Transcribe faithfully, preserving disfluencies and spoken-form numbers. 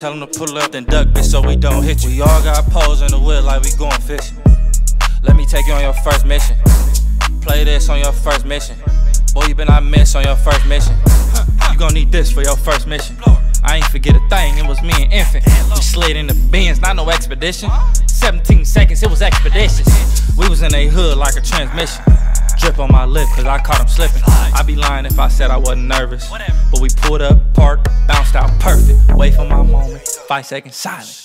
Tell them to pull up, then duck, bitch, so we don't hit you. We all got poles in the wood like we going fishing. Let me take you on your first mission. Play this on your first mission. Boy, you been I miss on your first mission. You gon' need this for your first mission. I ain't forget a thing, it was me and Infant. We slid in the Benz, not no expedition. seventeen seconds, it was expeditious. We was in a hood like a transmission. Drip on my lip, cause I caught him slipping. I'd be lying if I said I wasn't nervous. But we pulled up, parked, bounced out perfect. Wait for my moment, five seconds silent.